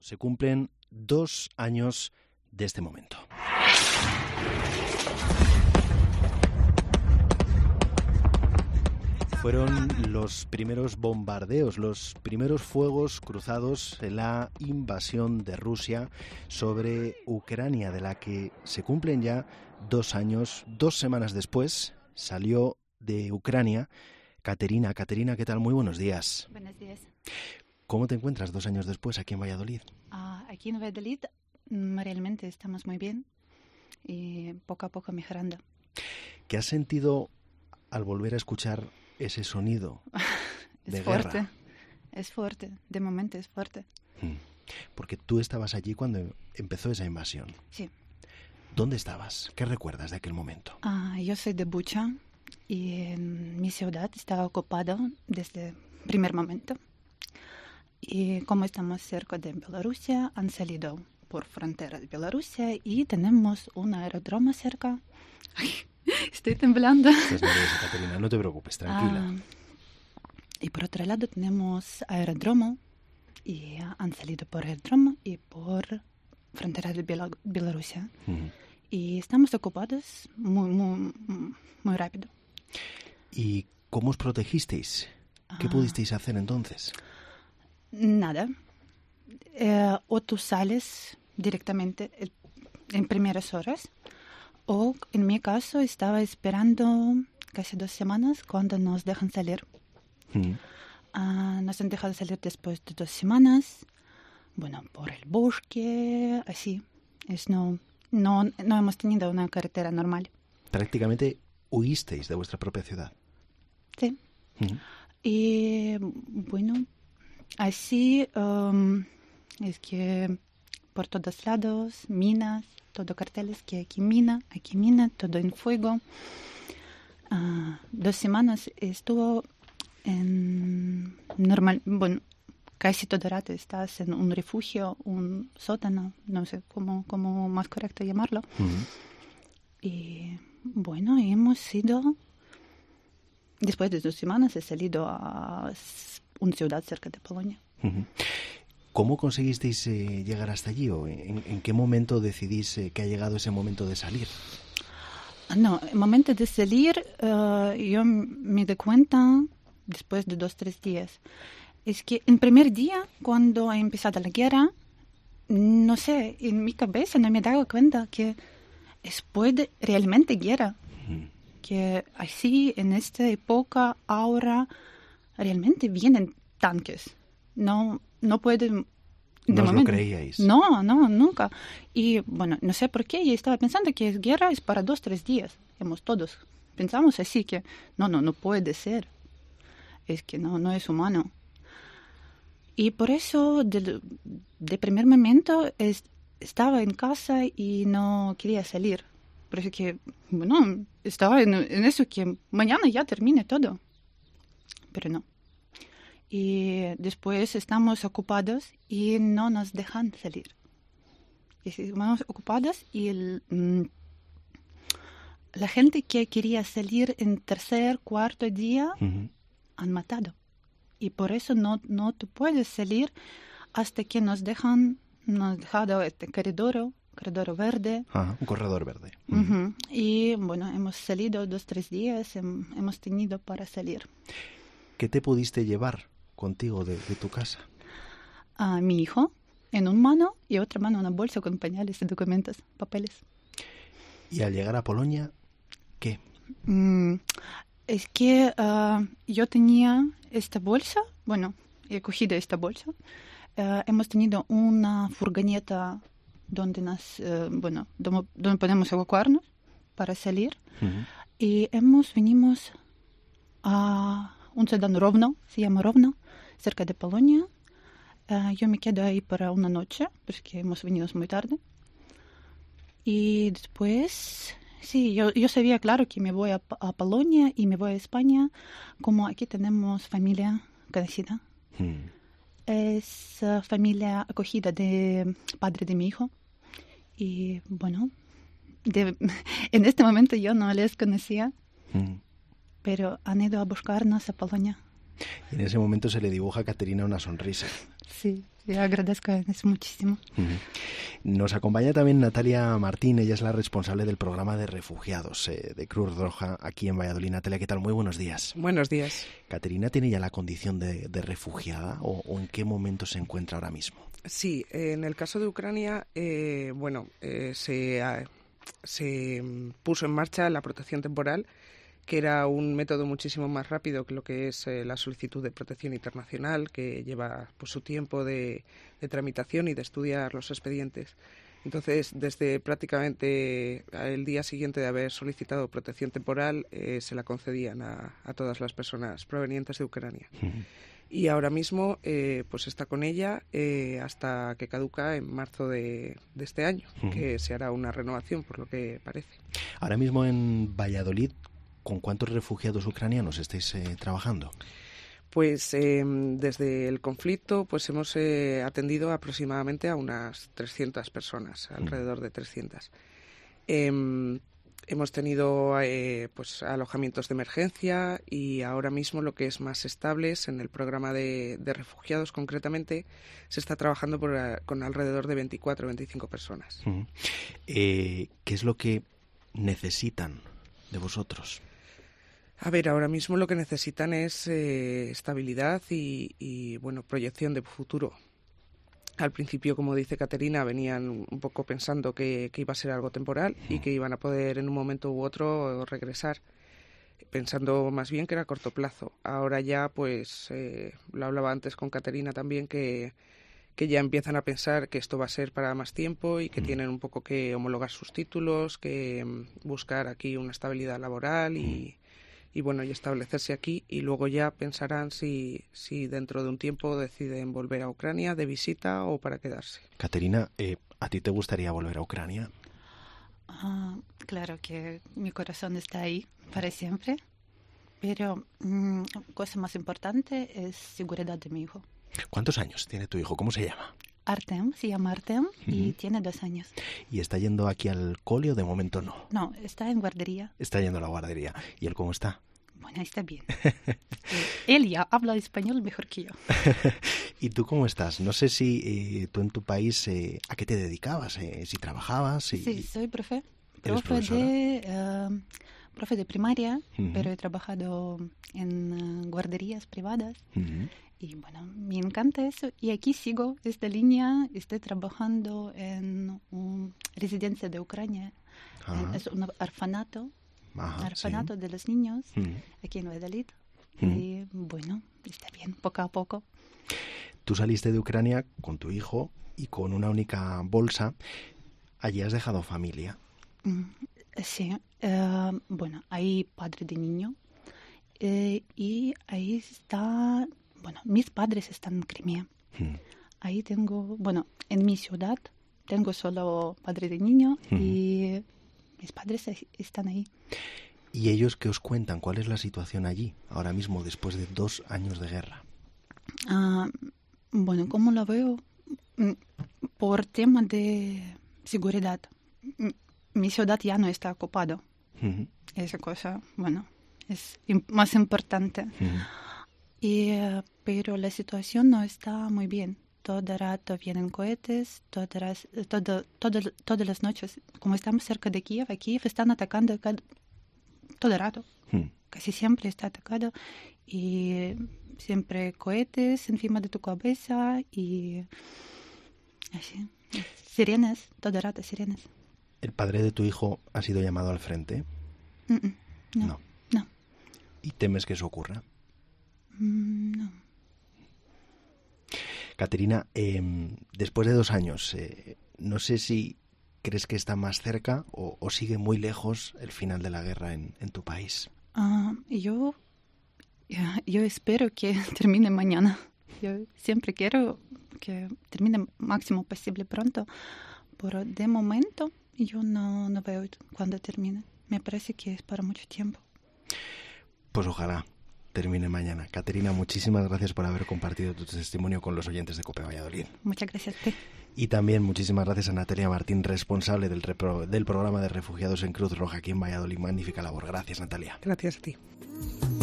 Se cumplen 2 años de este momento. Fueron los primeros bombardeos, los primeros fuegos cruzados en la invasión de Rusia sobre Ucrania, de la que se cumplen ya 2 años. 2 semanas después salió de Ucrania Caterina. Caterina, ¿qué tal? Muy buenos días. Buenos días. ¿Cómo te encuentras 2 años después aquí en Valladolid? Aquí en Valladolid realmente estamos muy bien y poco a poco mejorando. ¿Qué has sentido al volver a escuchar ese sonido de Es fuerte, guerra? es fuerte, de momento es fuerte. Porque tú estabas allí cuando empezó esa invasión. Sí. ¿Dónde estabas? ¿Qué recuerdas de aquel momento? Yo soy de Bucha y mi ciudad estaba ocupada desde el primer momento. Y como estamos cerca de Bielorrusia, han salido por frontera de Bielorrusia y tenemos un aeródromo cerca. Estoy temblando. Estás nerviosa, Caterina, no te preocupes, tranquila. Y por otro lado tenemos aeródromo y han salido por aeródromo y por frontera de Bielorrusia. Y estamos ocupados muy rápido. ¿Y cómo os protegisteis? ¿Qué pudisteis hacer entonces? Nada. O tú sales directamente en primeras horas, o en mi caso estaba esperando casi 2 semanas cuando nos dejan salir. Nos han dejado salir después de 2 semanas, bueno, por el bosque, así. No hemos tenido una carretera normal. Prácticamente huisteis de vuestra propia ciudad. Sí. Y bueno, así es que por todos lados, minas, todo carteles que aquí mina, todo en fuego. 2 semanas estuvo en normal, bueno, casi todo el rato estás en un refugio, un sótano, no sé cómo más correcto llamarlo. Y bueno, hemos ido, después de 2 semanas he salido a una ciudad cerca de Polonia. ¿Cómo conseguisteis llegar hasta allí? ¿O en qué momento decidís que ha llegado ese momento de salir? No, el momento de salir yo me di cuenta después de 2-3 días. Es que el primer día, cuando ha empezado la guerra, no sé, en mi cabeza no me he dado cuenta que después de realmente guerra, que así en esta época ahora realmente vienen tanques. No pueden... ¿No os lo creíais? No, nunca. Y bueno, no sé por qué, yo estaba pensando que guerra es para 2-3 días. Todos pensamos así que no puede ser. Es que no es humano. Y por eso, de primer momento, estaba en casa y no quería salir. Pero que, bueno, estaba en eso que mañana ya termine todo. Pero no. Y después estamos ocupados y no nos dejan salir. Estamos ocupados y la gente que quería salir en 3er, 4 día han matado. Y por eso no tú puedes salir hasta que nos dejado este corredor verde. Un corredor verde. Y bueno, hemos salido 2-3 días, hemos tenido para salir. ¿Qué te pudiste llevar contigo de tu casa? A mi hijo en una mano y otra mano una bolsa con pañales y documentos, papeles. Y al llegar a Polonia, ¿qué? Es que yo tenía esta bolsa, bueno, he cogido esta bolsa. Hemos tenido una furgoneta donde donde podemos evacuarnos para salir. Y venimos a un ciudad Rovno, se llama Rovno, cerca de Polonia. Yo me quedo ahí para una noche, porque hemos venido muy tarde. Y después, sí, yo sabía claro que me voy a Polonia y me voy a España, como aquí tenemos familia conocida. Es familia acogida de padre de mi hijo. Y bueno, en este momento yo no les conocía, pero han ido a buscarnos a Polonia. Y en ese momento se le dibuja a Caterina una sonrisa. Sí, yo agradezco eso muchísimo. Nos acompaña también Natalia Martín, ella es la responsable del programa de refugiados de Cruz Roja aquí en Valladolid. Natalia, ¿qué tal? Muy buenos días. Buenos días. ¿Caterina tiene ya la condición de refugiada o en qué momento se encuentra ahora mismo? Sí, en el caso de Ucrania, se puso en marcha la protección temporal, que era un método muchísimo más rápido que lo que es la solicitud de protección internacional, que lleva pues, su tiempo de tramitación y de estudiar los expedientes. Entonces, desde prácticamente el día siguiente de haber solicitado protección temporal, se la concedían a todas las personas provenientes de Ucrania. Y ahora mismo pues está con ella hasta que caduca en marzo de este año, que se hará una renovación, por lo que parece. Ahora mismo en Valladolid, ¿con cuántos refugiados ucranianos estáis trabajando? Pues desde el conflicto pues hemos atendido aproximadamente a unas 300 personas, alrededor de 300. Hemos tenido pues alojamientos de emergencia y ahora mismo lo que es más estable es en el programa de refugiados concretamente se está trabajando con alrededor de 24 o 25 personas. ¿Qué es lo que necesitan de vosotros? A ver, ahora mismo lo que necesitan es estabilidad y bueno, proyección de futuro. Al principio, como dice Caterina, venían un poco pensando que iba a ser algo temporal y que iban a poder en un momento u otro regresar, pensando más bien que era a corto plazo. Ahora ya, pues, lo hablaba antes con Caterina también, que ya empiezan a pensar que esto va a ser para más tiempo y que tienen un poco que homologar sus títulos, que buscar aquí una estabilidad laboral y bueno, y establecerse aquí, y luego ya pensarán si dentro de un tiempo deciden volver a Ucrania de visita o para quedarse. Caterina, ¿a ti te gustaría volver a Ucrania? Claro que mi corazón está ahí para siempre, pero cosa más importante es seguridad de mi hijo. ¿Cuántos años tiene tu hijo? ¿Cómo se llama? Artem, se llama Artem y tiene 2 años. ¿Y está yendo aquí al cole o de momento no? No, está en guardería. Está yendo a la guardería. ¿Y él cómo está? Bueno, está bien. Él ya habla español mejor que yo. ¿Y tú cómo estás? No sé si tú en tu país, ¿a qué te dedicabas? Si trabajabas. Sí, soy profe de primaria, pero he trabajado en guarderías privadas. Y bueno, me encanta eso. Y aquí sigo esta línea. Estoy trabajando en una residencia de Ucrania. Es un orfanato. Orfanato de los niños aquí en Valladolid. Y bueno, está bien, poco a poco. Tú saliste de Ucrania con tu hijo y con una única bolsa. ¿Allí has dejado familia? Sí. Bueno, hay padre de niño. Y ahí está... Bueno, mis padres están en Crimea. Ahí tengo... Bueno, en mi ciudad tengo solo padre de niño y... Mis padres están ahí. ¿Y ellos qué os cuentan? ¿Cuál es la situación allí, ahora mismo, después de 2 años de guerra? Bueno, ¿cómo lo veo? Por tema de seguridad. Mi ciudad ya no está ocupada. Esa cosa, bueno, es más importante. Pero la situación no está muy bien. Todo el rato vienen cohetes, todas las noches, como estamos cerca de Kiev, a Kiev están atacando todo el rato. Casi siempre está atacado y siempre cohetes encima de tu cabeza y así. Sirenas, todo el rato sirenas. ¿El padre de tu hijo ha sido llamado al frente? No. ¿Y temes que eso ocurra? No. Caterina, después de 2 años, no sé si crees que está más cerca o sigue muy lejos el final de la guerra en tu país. Yo espero que termine mañana. Yo siempre quiero que termine máximo posible pronto, pero de momento yo no veo cuándo termine. Me parece que es para mucho tiempo. Pues ojalá termine mañana. Caterina, muchísimas gracias por haber compartido tu testimonio con los oyentes de COPE Valladolid. Muchas gracias a ti. Y también muchísimas gracias a Natalia Martín, responsable del programa de refugiados en Cruz Roja aquí en Valladolid. Magnífica labor. Gracias, Natalia. Gracias a ti.